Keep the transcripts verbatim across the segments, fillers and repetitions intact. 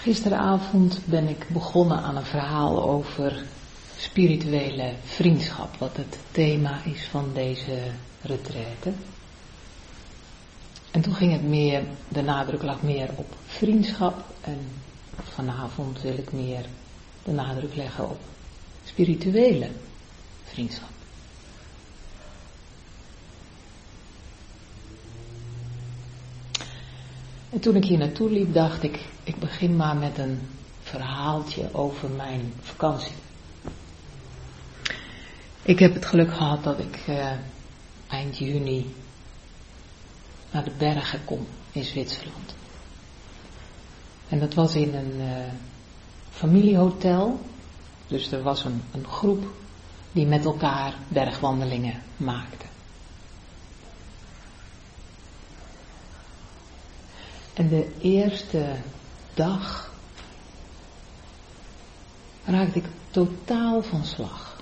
Gisteravond ben ik begonnen aan een verhaal over spirituele vriendschap, wat het thema is van deze retraite. En toen ging het meer, de nadruk lag meer op vriendschap en vanavond wil ik meer de nadruk leggen op spirituele vriendschap. En toen ik hier naartoe liep, dacht ik, ik begin maar met een verhaaltje over mijn vakantie. Ik heb het geluk gehad dat ik uh, eind juni naar de bergen kom in Zwitserland. En dat was in een uh, familiehotel. Dus er was een, een groep die met elkaar bergwandelingen maakte. En de eerste dag raakte ik totaal van slag.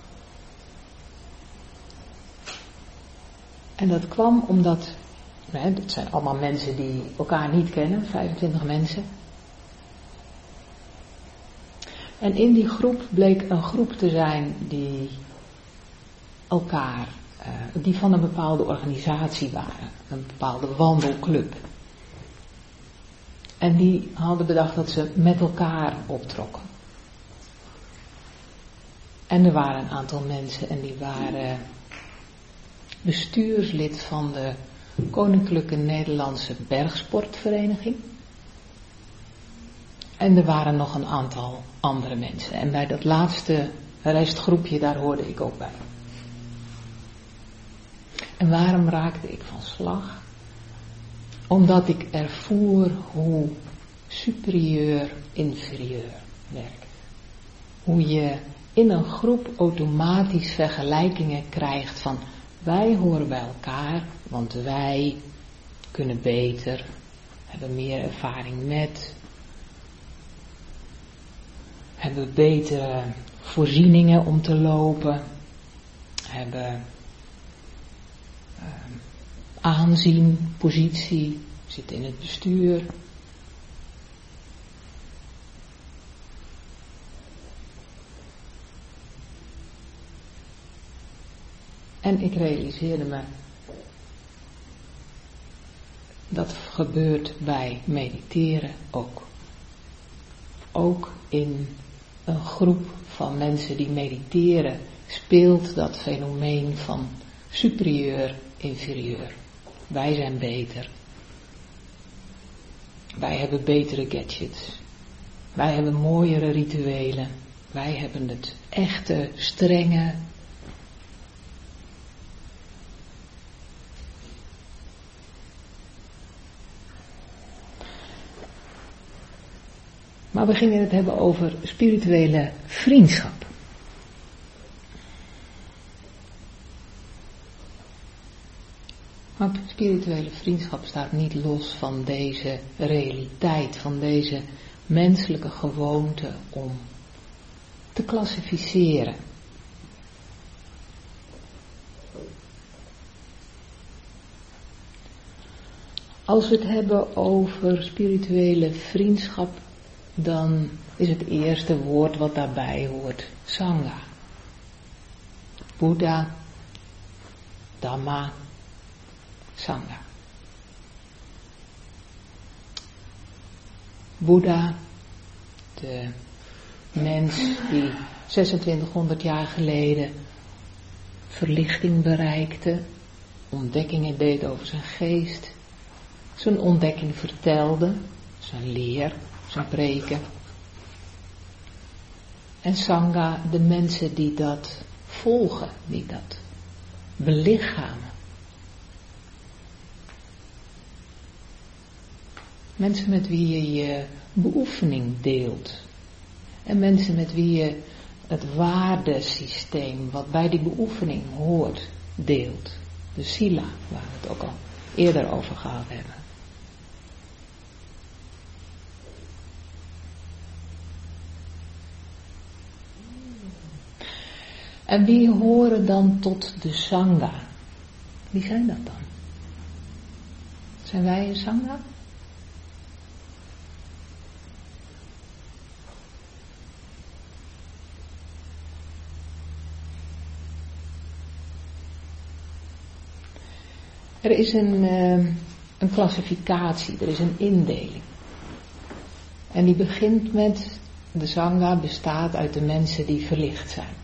En dat kwam omdat, nee, dat zijn allemaal mensen die elkaar niet kennen, vijfentwintig mensen. En in die groep bleek een groep te zijn die elkaar, uh, die van een bepaalde organisatie waren, een bepaalde wandelclub. En die hadden bedacht dat ze met elkaar optrokken. En er waren een aantal mensen en die waren bestuurslid van de Koninklijke Nederlandse Bergsportvereniging. En er waren nog een aantal andere mensen. En bij dat laatste restgroepje, daar hoorde ik ook bij. En waarom raakte ik van slag? Omdat ik ervoer hoe superieur inferieur werkt. Hoe je in een groep automatisch vergelijkingen krijgt van wij horen bij elkaar, want wij kunnen beter, hebben meer ervaring met, hebben betere voorzieningen om te lopen, hebben uh, aanzien, positie, zitten in het bestuur. En ik realiseerde me, dat gebeurt bij mediteren ook. Ook in een groep van mensen die mediteren speelt dat fenomeen van superieur, inferieur. Wij zijn beter. Wij hebben betere gadgets. Wij hebben mooiere rituelen. Wij hebben het echte, strenge. Maar we gingen het hebben over spirituele vriendschap. Want spirituele vriendschap staat niet los van deze realiteit, van deze menselijke gewoonte om te klassificeren. Als we het hebben over spirituele vriendschap, dan is het eerste woord wat daarbij hoort Sangha. Boeddha, Dhamma, Sangha. Boeddha, de mens die zesentwintighonderd jaar geleden verlichting bereikte, ontdekkingen deed over zijn geest, zijn ontdekking vertelde, zijn leer, zijn preken. En Sangha, de mensen die dat volgen, die dat belichamen. Mensen met wie je je beoefening deelt. En mensen met wie je het waardesysteem wat bij die beoefening hoort, deelt. De sila, waar we het ook al eerder over gehad hebben. En wie horen dan tot de Sangha? Wie zijn dat dan? Zijn wij een Sangha? Er is een, uh, een klassificatie, er is een indeling. En die begint met, de Sangha bestaat uit de mensen die verlicht zijn.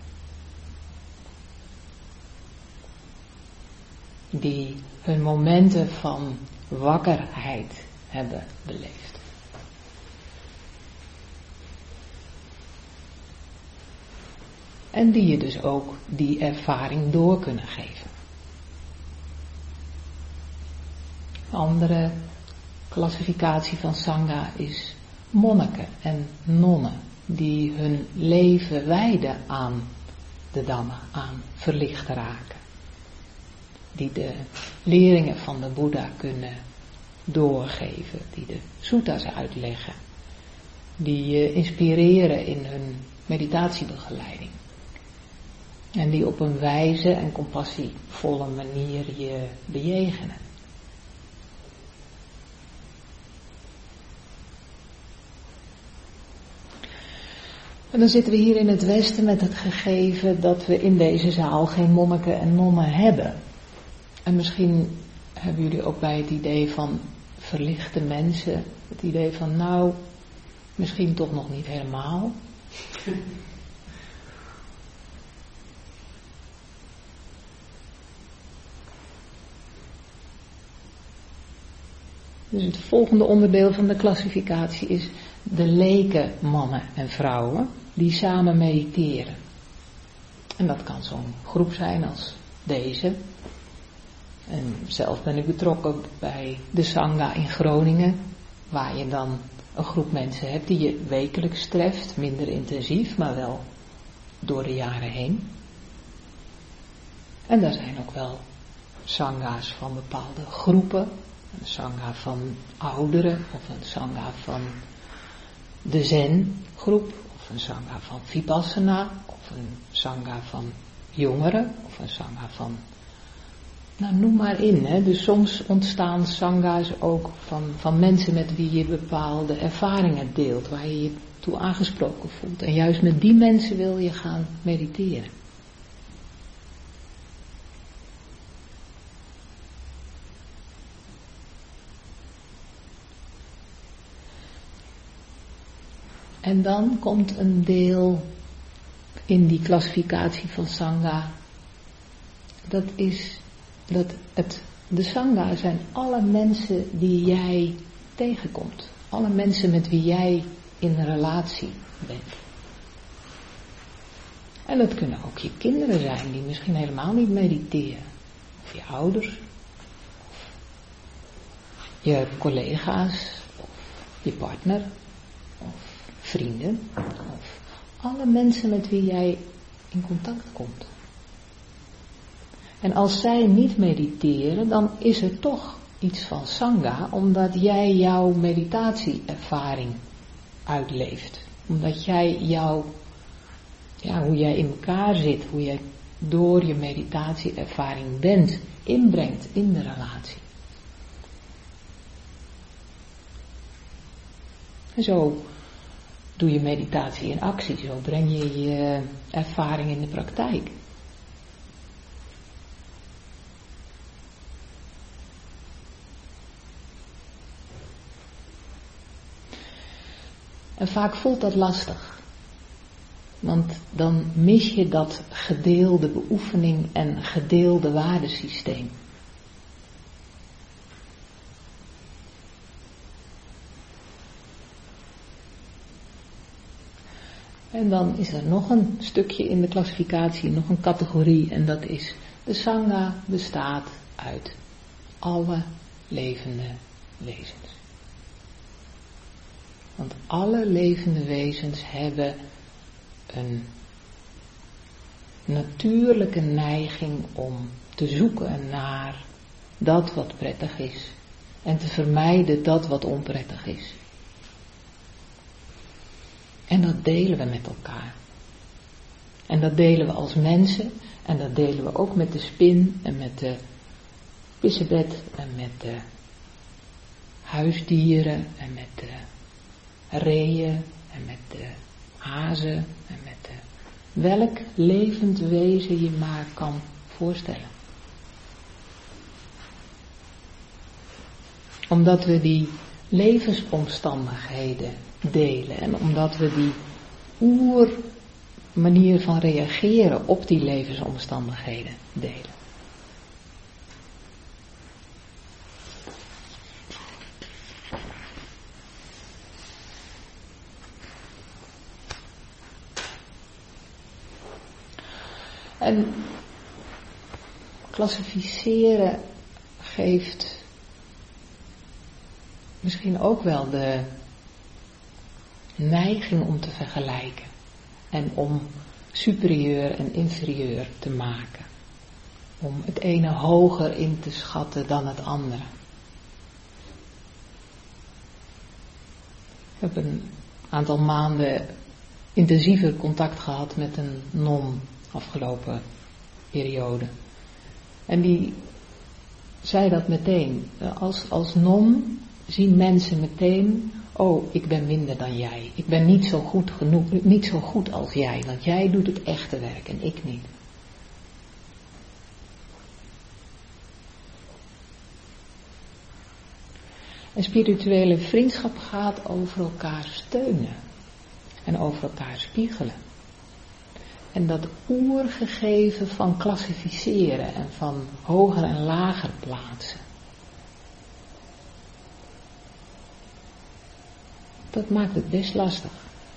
Die hun momenten van wakkerheid hebben beleefd. En die je dus ook die ervaring door kunnen geven. Een andere klassificatie van Sangha is monniken en nonnen die hun leven wijden aan de Dhamma, aan verlicht raken. Die de leringen van de Boeddha kunnen doorgeven, die de suttas uitleggen, die je inspireren in hun meditatiebegeleiding. En die op een wijze en compassievolle manier je bejegenen. En dan zitten we hier in het Westen met het gegeven dat we in deze zaal geen monniken en nonnen hebben. En misschien hebben jullie ook bij het idee van verlichte mensen, het idee van nou, misschien toch nog niet helemaal. Dus het volgende onderdeel van de klassificatie is de leken mannen en vrouwen die samen mediteren. En dat kan zo'n groep zijn als deze. En zelf ben ik betrokken bij de Sangha in Groningen, waar je dan een groep mensen hebt die je wekelijks treft, minder intensief, maar wel door de jaren heen. En daar zijn ook wel Sangha's van bepaalde groepen. Een Sangha van ouderen, of een Sangha van de Zen-groep, of een Sangha van Vipassana, of een Sangha van jongeren, of een Sangha van, nou noem maar in, hè. Dus soms ontstaan Sangha's ook van, van mensen met wie je bepaalde ervaringen deelt, waar je je toe aangesproken voelt. En juist met die mensen wil je gaan mediteren. En dan komt een deel in die klassificatie van Sangha. Dat is dat het, de Sangha zijn alle mensen die jij tegenkomt. Alle mensen met wie jij in een relatie bent. En dat kunnen ook je kinderen zijn die misschien helemaal niet mediteren. Of je ouders. Of je collega's. Of je partner. Of vrienden, of alle mensen met wie jij in contact komt. En als zij niet mediteren, dan is er toch iets van Sangha, omdat jij jouw meditatieervaring uitleeft. Omdat jij jouw, ja, hoe jij in elkaar zit, hoe jij door je meditatieervaring bent, inbrengt in de relatie. En zo doe je meditatie in actie, zo breng je je ervaring in de praktijk. En vaak voelt dat lastig, want dan mis je dat gedeelde beoefening en gedeelde waardesysteem. En dan is er nog een stukje in de klassificatie, nog een categorie, en dat is, de Sangha bestaat uit alle levende wezens. Want alle levende wezens hebben een natuurlijke neiging om te zoeken naar dat wat prettig is en te vermijden dat wat onprettig is. En dat delen we met elkaar. En dat delen we als mensen. En dat delen we ook met de spin en met de pissebed en met de huisdieren en met de reeën en met de hazen en met de, welk levend wezen je maar kan voorstellen. Omdat we die levensomstandigheden delen en omdat we die oermanier van reageren op die levensomstandigheden delen. En klassificeren geeft misschien ook wel de neiging om te vergelijken en om superieur en inferieur te maken. Om het ene hoger in te schatten dan het andere. Ik heb een aantal maanden intensiever contact gehad met een non afgelopen periode. En die zei dat meteen. Als, als non zien mensen meteen, oh, ik ben minder dan jij. Ik ben niet zo goed genoeg, niet zo goed als jij, want jij doet het echte werk en ik niet. En spirituele vriendschap gaat over elkaar steunen en over elkaar spiegelen. En dat oergegeven van klassificeren en van hoger en lager plaatsen. Dat maakt het best lastig.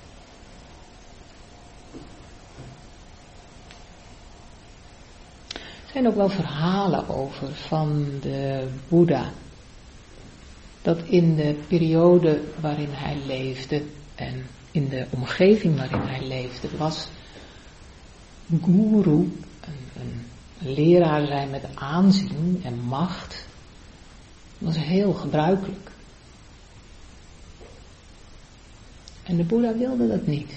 Er zijn ook wel verhalen over van de Boeddha. Dat in de periode waarin hij leefde en in de omgeving waarin hij leefde was guru, een, een leraar zijn met aanzien en macht, was heel gebruikelijk. En de Boeddha wilde dat niet.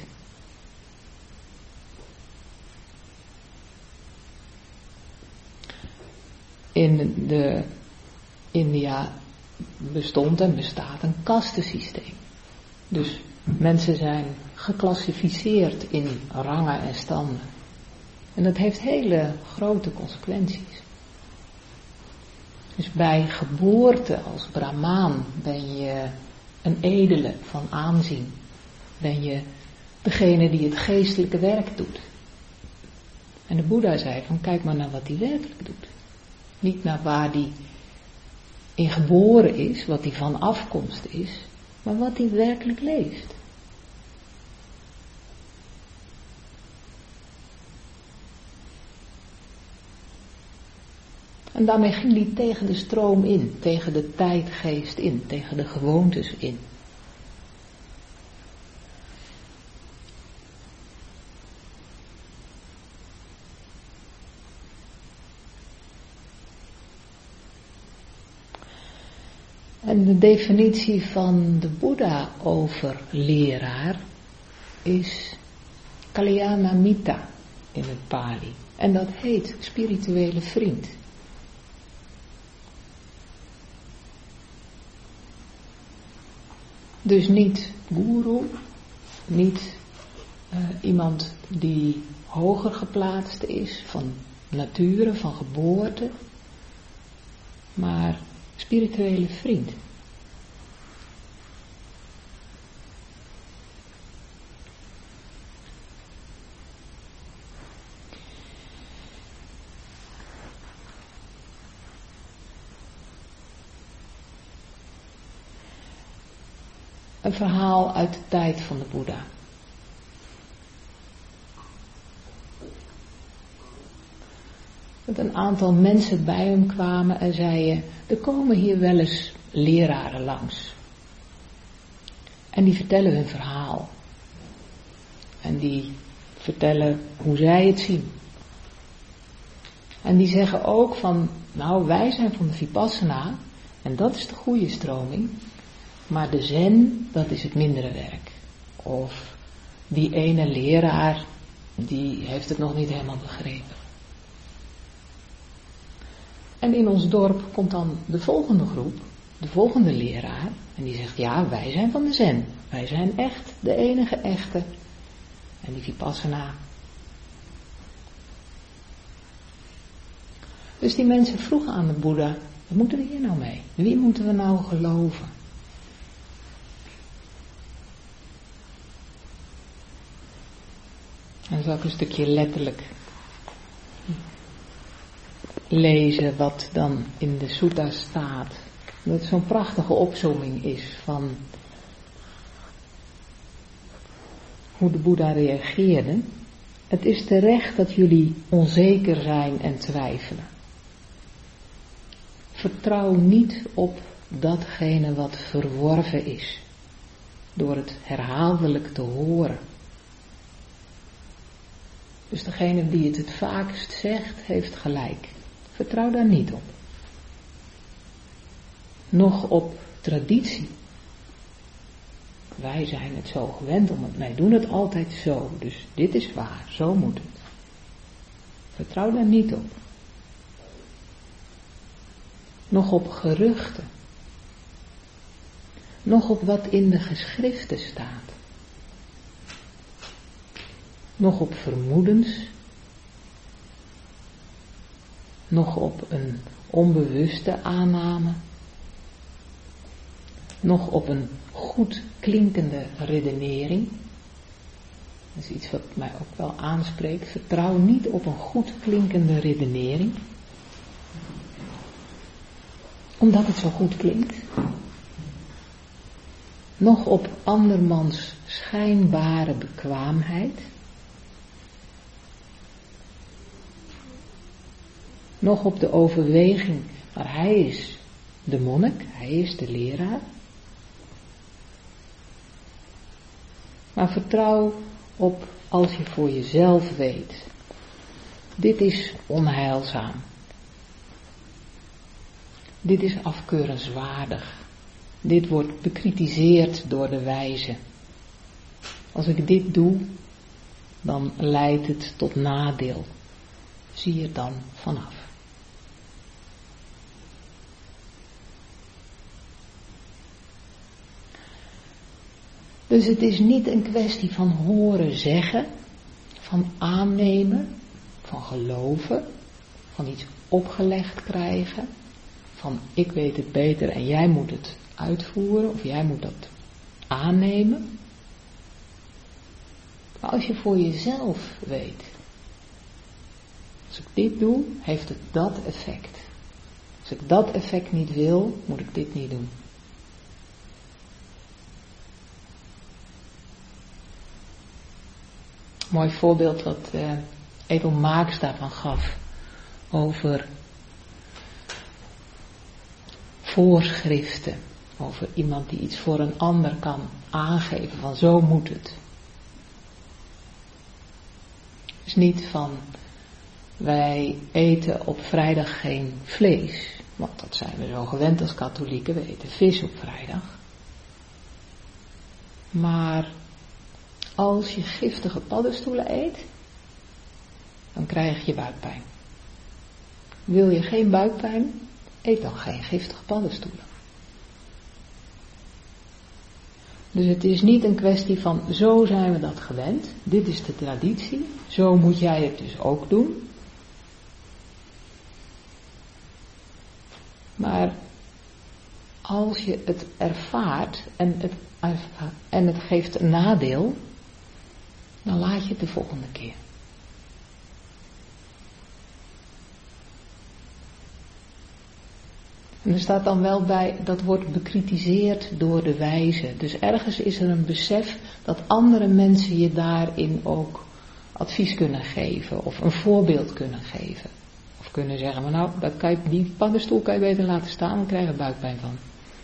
In de India bestond en bestaat een kastensysteem. Dus mensen zijn geclassificeerd in rangen en standen. En dat heeft hele grote consequenties. Dus bij geboorte als Brahmaan ben je een edele van aanzien. Ben je degene die het geestelijke werk doet. En de Boeddha zei van kijk maar naar wat hij werkelijk doet. Niet naar waar hij in geboren is, wat hij van afkomst is, maar wat hij werkelijk leeft. En daarmee ging hij tegen de stroom in, tegen de tijdgeest in, tegen de gewoontes in. En de definitie van de Boeddha over leraar is Kalyanamitta in het Pali. En dat heet spirituele vriend. Dus niet guru, niet uh, iemand die hoger geplaatst is van nature, van geboorte, maar spirituele vriend. Een verhaal uit de tijd van de Boeddha. Dat een aantal mensen bij hem kwamen en zeiden, er komen hier wel eens leraren langs. En die vertellen hun verhaal. En die vertellen hoe zij het zien. En die zeggen ook van, nou wij zijn van de Vipassana en dat is de goede stroming. Maar de zen, dat is het mindere werk. Of die ene leraar, die heeft het nog niet helemaal begrepen. En in ons dorp komt dan de volgende groep, de volgende leraar. En die zegt, ja, wij zijn van de zen. Wij zijn echt de enige echte. En die Vipassana. Dus die mensen vroegen aan de Boeddha, Wat moeten we hier nou mee? Wie moeten we nou geloven? En dan zal ik een stukje letterlijk lezen wat dan in de Sutta staat. Dat het zo'n prachtige opzomming is van hoe de Boeddha reageerde. Het is terecht dat jullie onzeker zijn en twijfelen. Vertrouw niet op datgene wat verworven is, door het herhaaldelijk te horen. Dus degene die het het vaakst zegt, heeft gelijk. Vertrouw daar niet op. Nog op traditie. Wij zijn het zo gewend om het, wij doen het altijd zo, dus dit is waar, zo moet het. Vertrouw daar niet op. Nog op geruchten. Nog op wat in de geschriften staat. Nog op vermoedens. Nog op een onbewuste aanname. Nog op een goed klinkende redenering. Dat is iets wat mij ook wel aanspreekt. Vertrouw niet op een goed klinkende redenering. Omdat het zo goed klinkt. Nog op andermans schijnbare bekwaamheid. Nog op de overweging, maar hij is de monnik, hij is de leraar. Maar vertrouw op als je voor jezelf weet. Dit is onheilzaam. Dit is afkeurenswaardig. Dit wordt bekritiseerd door de wijze. Als ik dit doe, dan leidt het tot nadeel. Zie er dan vanaf. Dus het is niet een kwestie van horen zeggen, van aannemen, van geloven, van iets opgelegd krijgen, van ik weet het beter en jij moet het uitvoeren of jij moet dat aannemen. Maar als je voor jezelf weet, als ik dit doe, heeft het dat effect. Als ik dat effect niet wil, moet ik dit niet doen. Mooi voorbeeld wat uh, Edel Marx daarvan gaf over voorschriften, over iemand die iets voor een ander kan aangeven van zo moet het. Dus niet van wij eten op vrijdag geen vlees, want dat zijn we zo gewend als katholieken, we eten vis op vrijdag. Maar als je giftige paddenstoelen eet, dan krijg je buikpijn. Wil je geen buikpijn, eet dan geen giftige paddenstoelen. Dus het is niet een kwestie van zo zijn we dat gewend, dit is de traditie, zo moet jij het dus ook doen. Maar als je het ervaart en het, en het geeft een nadeel, dan laat je het de volgende keer. En er staat dan wel bij, dat wordt bekritiseerd door de wijze. Dus ergens is er een besef dat andere mensen je daarin ook advies kunnen geven. Of een voorbeeld kunnen geven. Of kunnen zeggen, maar nou, dat kan je, die paddenstoel kan je beter laten staan, dan krijg je buikpijn van.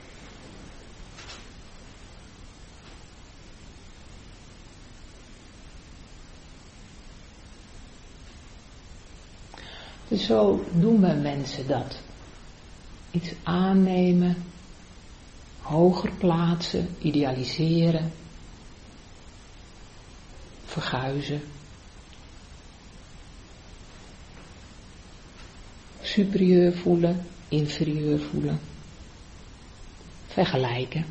Dus zo doen we mensen dat. Iets aannemen, hoger plaatsen, idealiseren, verguizen. Superieur voelen, inferieur voelen. Vergelijken.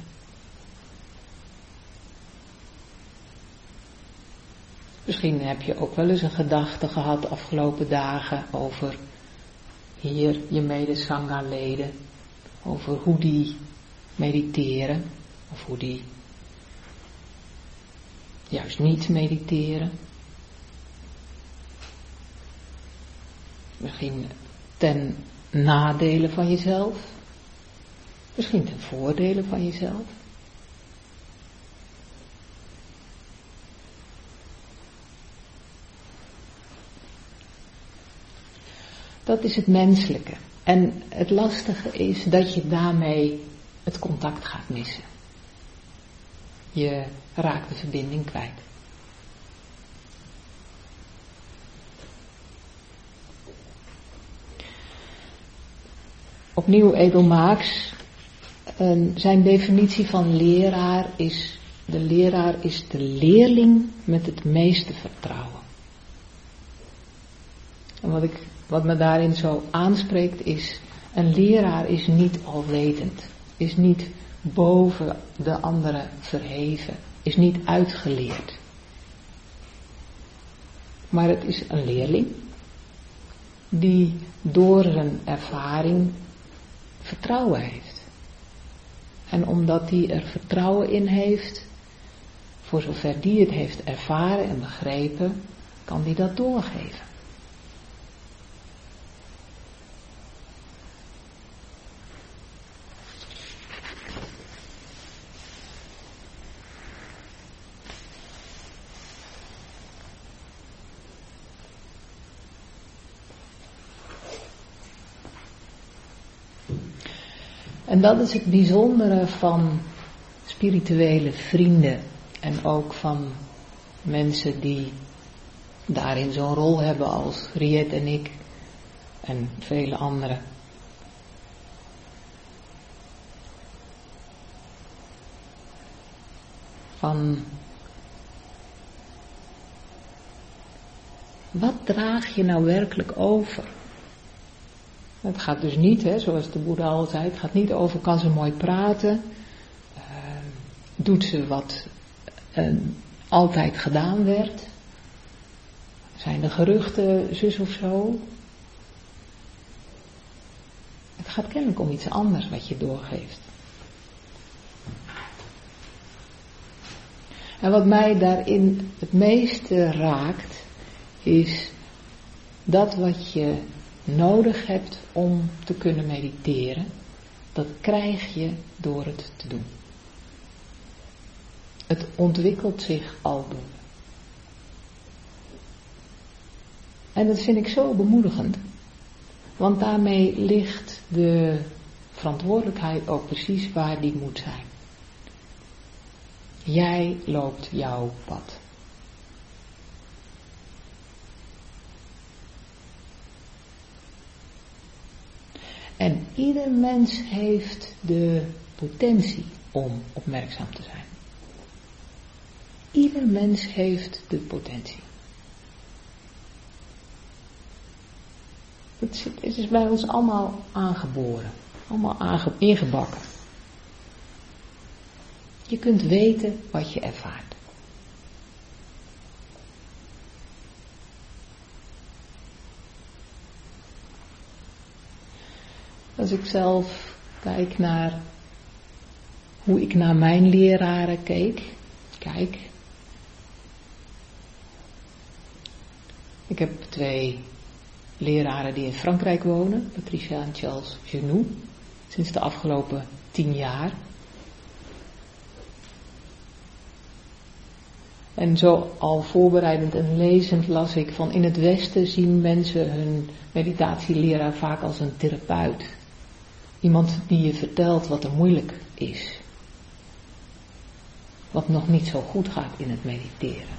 Misschien heb je ook wel eens een gedachte gehad de afgelopen dagen over hier je mede-sangha-leden over hoe die mediteren of hoe die juist niet mediteren. Misschien ten nadele van jezelf, misschien ten voordele van jezelf. Dat is het menselijke. En het lastige is dat je daarmee het contact gaat missen. Je raakt de verbinding kwijt. Opnieuw Edel Marx, zijn definitie van leraar is, de leraar is de leerling met het meeste vertrouwen. En wat, ik, wat me daarin zo aanspreekt is, een leraar is niet alwetend, is niet boven de anderen verheven, is niet uitgeleerd. Maar het is een leerling die door zijn ervaring vertrouwen heeft. En omdat hij er vertrouwen in heeft, voor zover die het heeft ervaren en begrepen, kan hij dat doorgeven. En dat is het bijzondere van spirituele vrienden en ook van mensen die daarin zo'n rol hebben als Riet en ik en vele anderen. Van wat draag je nou werkelijk over? Het gaat dus niet, hè, zoals de Boeddha al zei, het gaat niet over kan ze mooi praten, uh, doet ze wat uh, altijd gedaan werd, zijn de geruchten zus of zo. Het gaat kennelijk om iets anders wat je doorgeeft. En wat mij daarin het meeste raakt, is dat wat je nodig hebt om te kunnen mediteren, dat krijg je door het te doen. Het ontwikkelt zich aldoende. En dat vind ik zo bemoedigend, want daarmee ligt de verantwoordelijkheid ook precies waar die moet zijn. Jij loopt jouw pad. En ieder mens heeft de potentie om opmerkzaam te zijn. Ieder mens heeft de potentie. Het is, het is bij ons allemaal aangeboren. Allemaal aange, ingebakken. Je kunt weten wat je ervaart. Als ik zelf kijk naar hoe ik naar mijn leraren keek, kijk. Ik heb twee leraren die in Frankrijk wonen, Patricia en Charles Genoux, sinds de afgelopen tien jaar. En zo al voorbereidend en lezend las ik van in het Westen zien mensen hun meditatieleraar vaak als een therapeut. Iemand die je vertelt wat er moeilijk is. Wat nog niet zo goed gaat in het mediteren.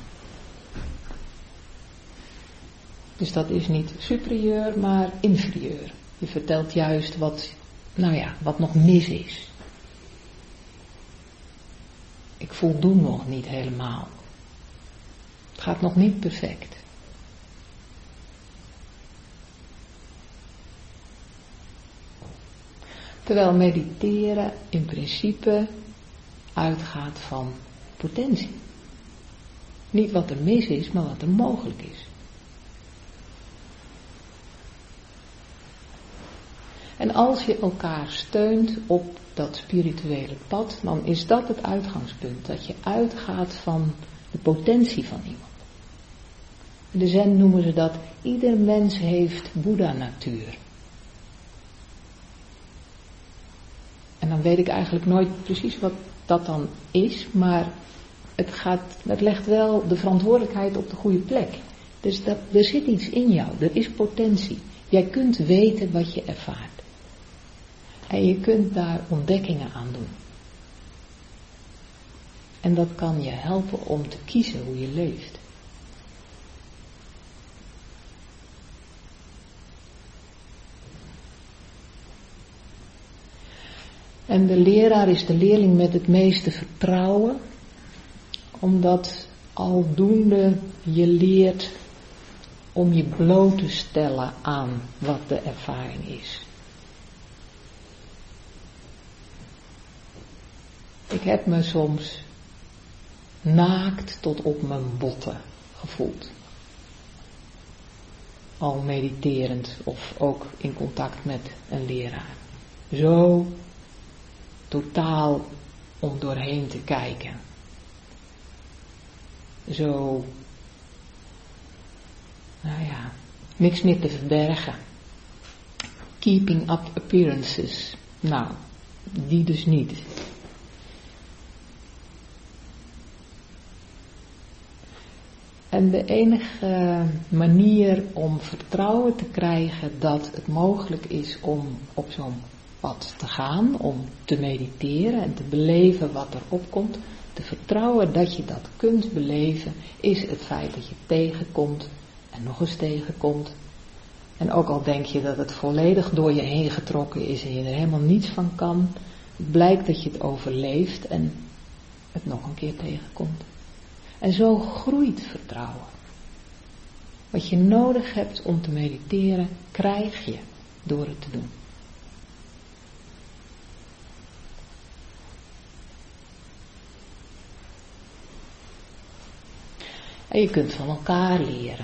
Dus dat is niet superieur, maar inferieur. Je vertelt juist wat, nou ja, wat nog mis is. Ik voldoe nog niet helemaal. Het gaat nog niet perfect. Terwijl mediteren in principe uitgaat van potentie. Niet wat er mis is, maar wat er mogelijk is. En als je elkaar steunt op dat spirituele pad, dan is dat het uitgangspunt. Dat je uitgaat van de potentie van iemand. In de Zen noemen ze dat, ieder mens heeft Boeddha-natuur. En dan weet ik eigenlijk nooit precies wat dat dan is, maar het, gaat, het legt wel de verantwoordelijkheid op de goede plek. Dus dat, er zit iets in jou, er is potentie. Jij kunt weten wat je ervaart. En je kunt daar ontdekkingen aan doen. En dat kan je helpen om te kiezen hoe je leeft. En de leraar is de leerling met het meeste vertrouwen, omdat aldoende je leert om je bloot te stellen aan wat de ervaring is. Ik heb me soms naakt tot op mijn botten gevoeld. Al mediterend of ook in contact met een leraar. Zo totaal om doorheen te kijken. Zo, nou ja, niks meer te verbergen. Keeping up appearances. Nou, die dus niet. En de enige manier om vertrouwen te krijgen dat het mogelijk is om op zo'n pad te gaan, om te mediteren en te beleven wat er opkomt, te vertrouwen dat je dat kunt beleven, is het feit dat je tegenkomt en nog eens tegenkomt. En ook al denk je dat het volledig door je heen getrokken is en je er helemaal niets van kan, blijkt dat je het overleeft en het nog een keer tegenkomt. En zo groeit vertrouwen. Wat je nodig hebt om te mediteren, krijg je door het te doen. En je kunt van elkaar leren.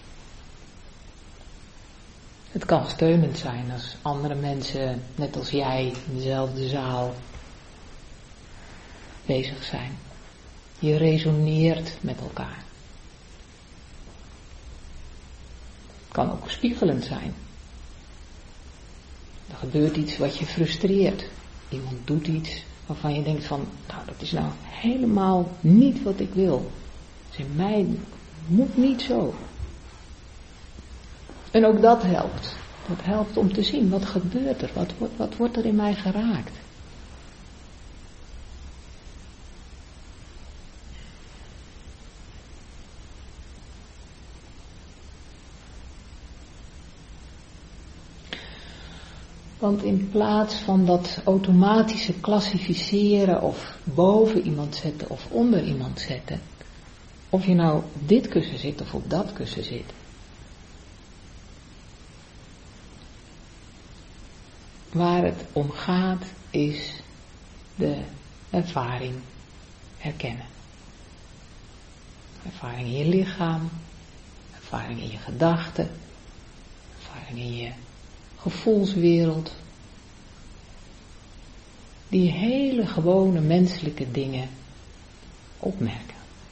Het kan steunend zijn als andere mensen, net als jij, in dezelfde zaal bezig zijn. Je resoneert met elkaar. Het kan ook spiegelend zijn. Er gebeurt iets wat je frustreert. Iemand doet iets waarvan je denkt van, nou dat is nou helemaal niet wat ik wil. Dus in mij moet niet zo. En ook dat helpt. Dat helpt om te zien, wat gebeurt er? Wat, wat, wat wordt er in mij geraakt? Want in plaats van dat automatische klassificeren of boven iemand zetten of onder iemand zetten, of je nou op dit kussen zit of op dat kussen zit, waar het om gaat is de ervaring herkennen. Ervaring in je lichaam, ervaring in je gedachten, ervaring in je gevoelswereld. Die hele gewone menselijke dingen opmerken.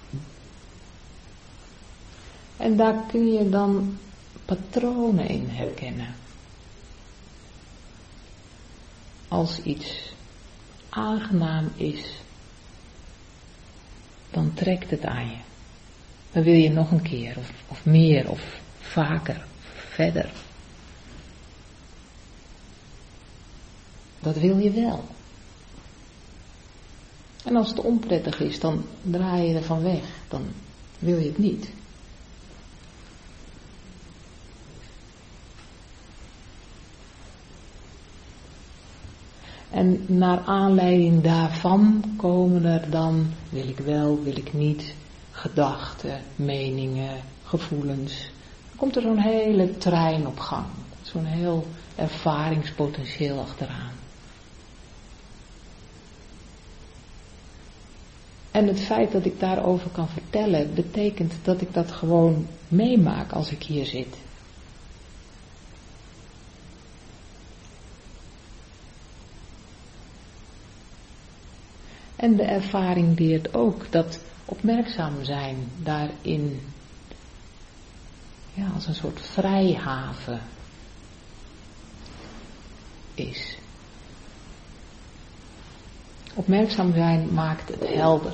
En daar kun je dan patronen in herkennen. Als iets aangenaam is, dan trekt het aan je. Dan wil je nog een keer, of, of meer, of vaker, of verder. Dat wil je wel. En als het onprettig is, dan draai je er van weg. Dan wil je het niet. En naar aanleiding daarvan komen er dan, wil ik wel, wil ik niet, gedachten, meningen, gevoelens. Dan komt er zo'n hele trein op gang. Zo'n heel ervaringspotentieel achteraan. En het feit dat ik daarover kan vertellen, betekent dat ik dat gewoon meemaak als ik hier zit. En de ervaring leert ook dat opmerkzaam zijn daarin, ja, als een soort vrijhaven is. Opmerkzaam zijn maakt het helder.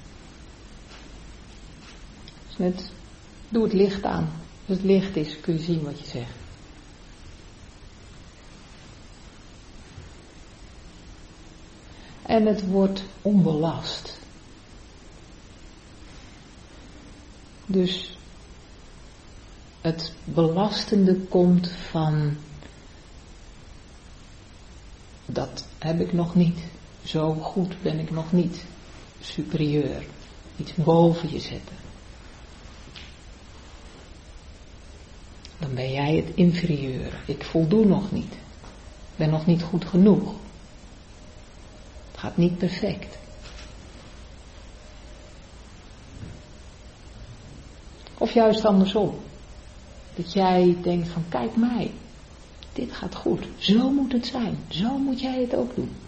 Dus net, doe het licht aan. Als het licht is, kun je zien wat je zegt. En het wordt onbelast. Dus het belastende komt van, dat heb ik nog niet. Zo goed ben ik nog niet. Superieur. Iets boven je zetten. Dan ben jij het inferieur. Ik voldoe nog niet. Ik ben nog niet goed genoeg. Het gaat niet perfect. Of juist andersom. Dat jij denkt van, kijk mij. Dit gaat goed. Zo moet het zijn. Zo moet jij het ook doen.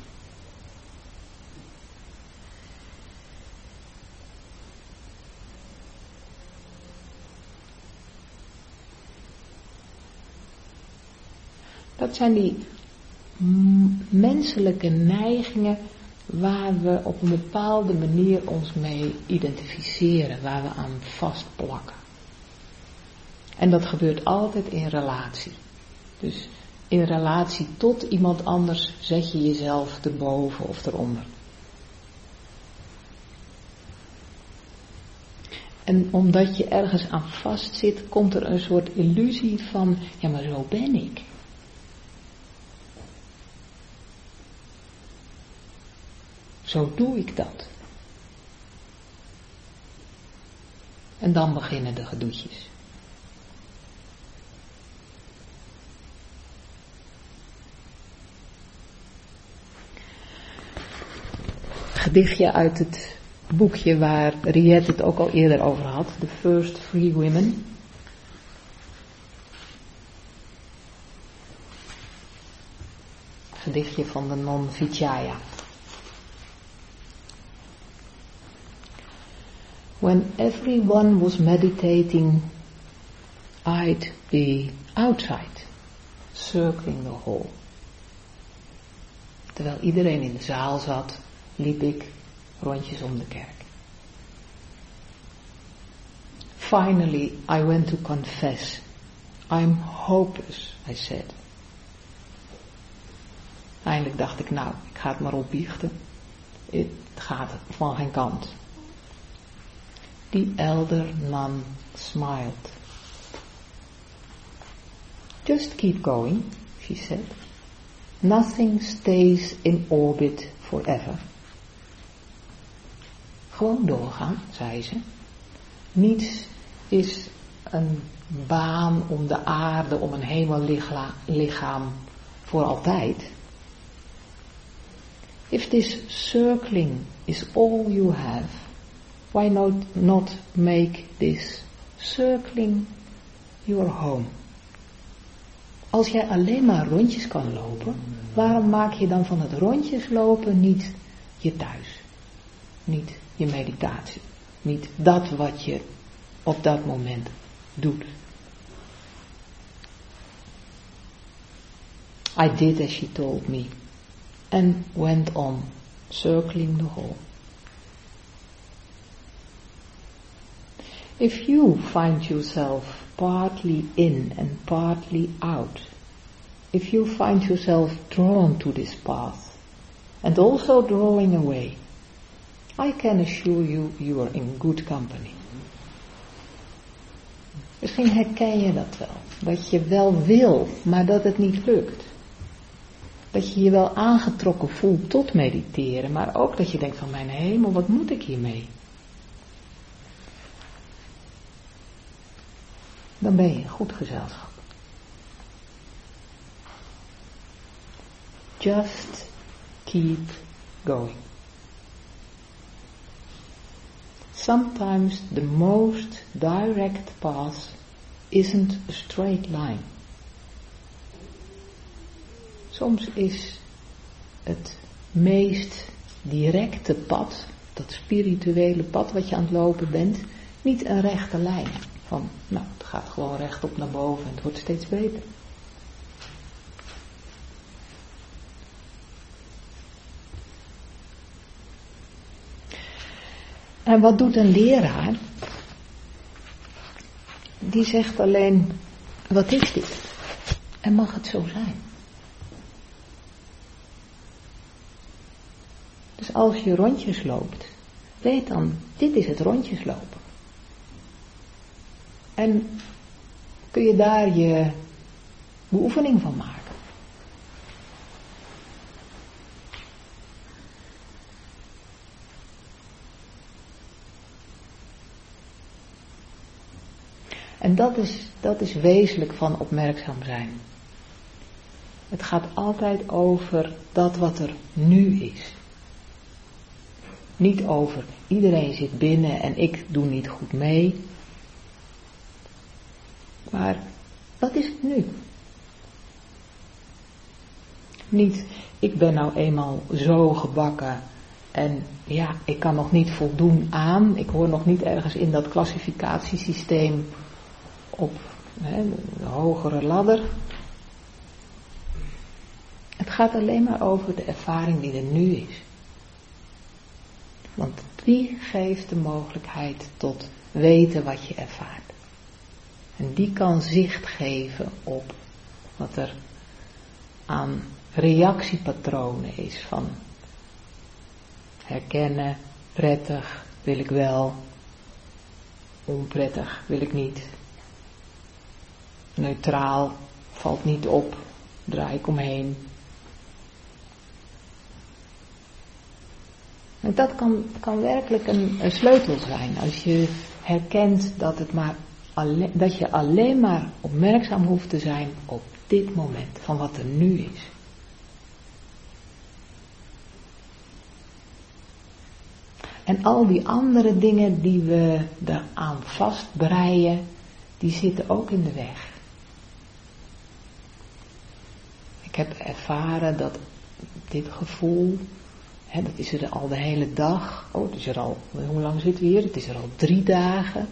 Dat zijn die m- menselijke neigingen waar we op een bepaalde manier ons mee identificeren, waar we aan vastplakken. En dat gebeurt altijd in relatie. Dus in relatie tot iemand anders zet je jezelf erboven of eronder. En omdat je ergens aan vastzit, komt er een soort illusie van, ja maar zo ben ik. Zo doe ik dat. En dan beginnen de gedoetjes. Gedichtje uit het boekje waar Riet het ook al eerder over had. The First Free Women. Gedichtje van de non Vijaya. When everyone was meditating, I'd be outside, circling the hall. Terwijl iedereen in de zaal zat, liep ik rondjes om de kerk. Finally, I went to confess. I'm hopeless, I said. Eindelijk dacht ik, nou, ik ga het maar opbiechten. Het gaat van geen kant. The elder nun smiled. Just keep going, she said. Nothing stays in orbit forever. Gewoon doorgaan, zei ze. Niets is een baan om de aarde, om een hemellichaam voor altijd. If this circling is all you have, why not, not make this circling your home? Als jij alleen maar rondjes kan lopen, waarom maak je dan van het rondjes lopen niet je thuis? Niet je meditatie. Niet dat wat je op dat moment doet. I did as she told me and went on circling the hall. If you find yourself partly in and partly out, if you find yourself drawn to this path and also drawing away, I can assure you you are in good company. Misschien herken je dat wel. Dat je wel wil, maar dat het niet lukt. Dat je je wel aangetrokken voelt tot mediteren, maar ook dat je denkt van mijn hemel, wat moet ik hiermee? Dan ben je in goed gezelschap. Just keep going. Sometimes the most direct path isn't a straight line. Soms is het meest directe pad, dat spirituele pad wat je aan het lopen bent, niet een rechte lijn. Van, nou, het gaat gewoon rechtop naar boven en het wordt steeds beter. En wat doet een leraar? Die zegt alleen, wat is dit? En mag het zo zijn? Dus als je rondjes loopt, weet dan, dit is het rondjes lopen. En kun je daar je beoefening van maken. En dat is, dat is wezenlijk van opmerkzaam zijn. Het gaat altijd over dat wat er nu is. Niet over iedereen zit binnen en ik doe niet goed mee. Maar wat is het nu? Niet, ik ben nou eenmaal zo gebakken en ja, ik kan nog niet voldoen aan. Ik hoor nog niet ergens in dat klassificatiesysteem op hè, een hogere ladder. Het gaat alleen maar over de ervaring die er nu is. Want die geeft de mogelijkheid tot weten wat je ervaart. En die kan zicht geven op wat er aan reactiepatronen is. Van herkennen, prettig, wil ik wel. Onprettig, wil ik niet. Neutraal, valt niet op, draai ik omheen. En dat kan, kan werkelijk een, een sleutel zijn. Als je herkent dat, het maar alleen, dat je alleen maar opmerkzaam hoeft te zijn op dit moment. Van wat er nu is. En al die andere dingen die we eraan vastbreien, die zitten ook in de weg. Ik heb ervaren dat dit gevoel, hè, dat is er al de hele dag. Oh, het is er al, hoe lang zitten we hier? Het is er al drie dagen.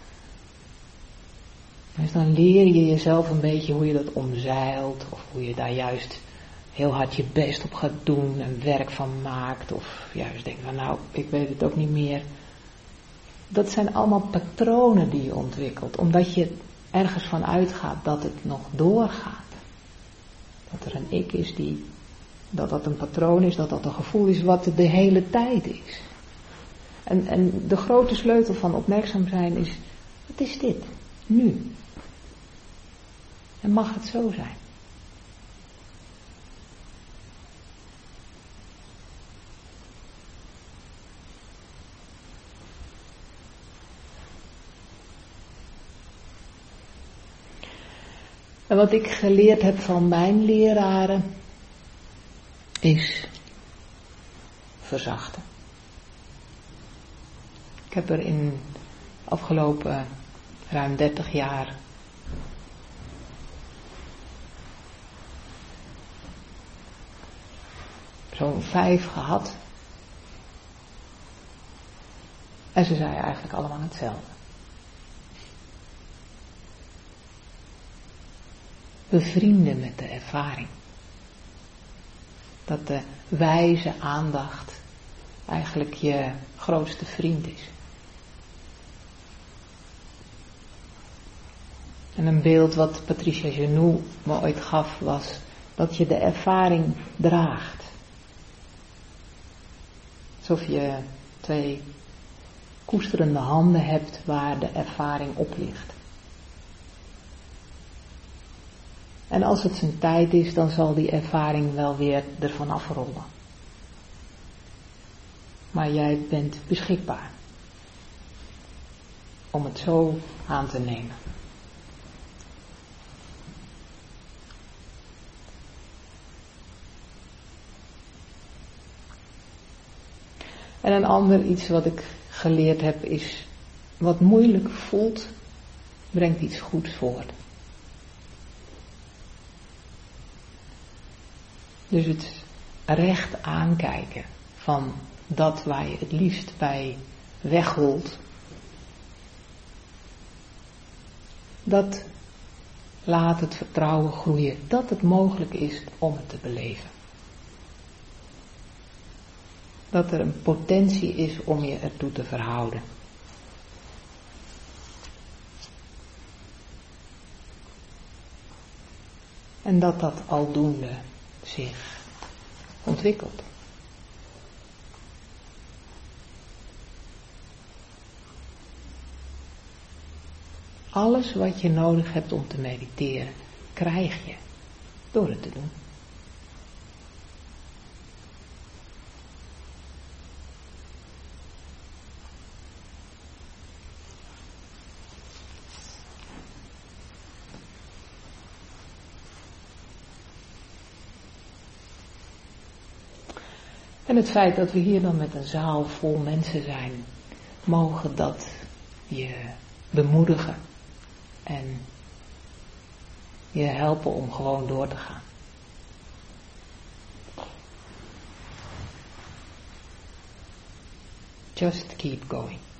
Dus dan leer je jezelf een beetje hoe je dat omzeilt. Of hoe je daar juist heel hard je best op gaat doen en werk van maakt. Of juist denkt van nou, ik weet het ook niet meer. Dat zijn allemaal patronen die je ontwikkelt. Omdat je ergens van uitgaat dat het nog doorgaat. Dat er een ik is die, dat dat een patroon is, dat dat een gevoel is wat er de hele tijd is. En, en de grote sleutel van opmerkzaam zijn is, wat is dit? Nu. En mag het zo zijn? En wat ik geleerd heb van mijn leraren is verzachten. Ik heb er in de afgelopen ruim dertig jaar zo'n vijf gehad. En ze zeiden eigenlijk allemaal hetzelfde. Bevrienden met de ervaring. Dat de wijze aandacht eigenlijk je grootste vriend is. En een beeld wat Patricia Genoux me ooit gaf was dat je de ervaring draagt. Alsof je twee koesterende handen hebt waar de ervaring op ligt. En als het zijn tijd is, dan zal die ervaring wel weer ervan afrollen. Maar jij bent beschikbaar om het zo aan te nemen. En een ander iets wat ik geleerd heb is, wat moeilijk voelt, brengt iets goeds voort. Dus het recht aankijken van dat waar je het liefst bij wegholt, dat laat het vertrouwen groeien dat het mogelijk is om het te beleven. Dat er een potentie is om je ertoe te verhouden. En dat dat aldoende zich ontwikkelt. Alles wat je nodig hebt om te mediteren, krijg je door het te doen. En het feit dat we hier dan met een zaal vol mensen zijn, mogen dat je bemoedigen en je helpen om gewoon door te gaan. Just keep going.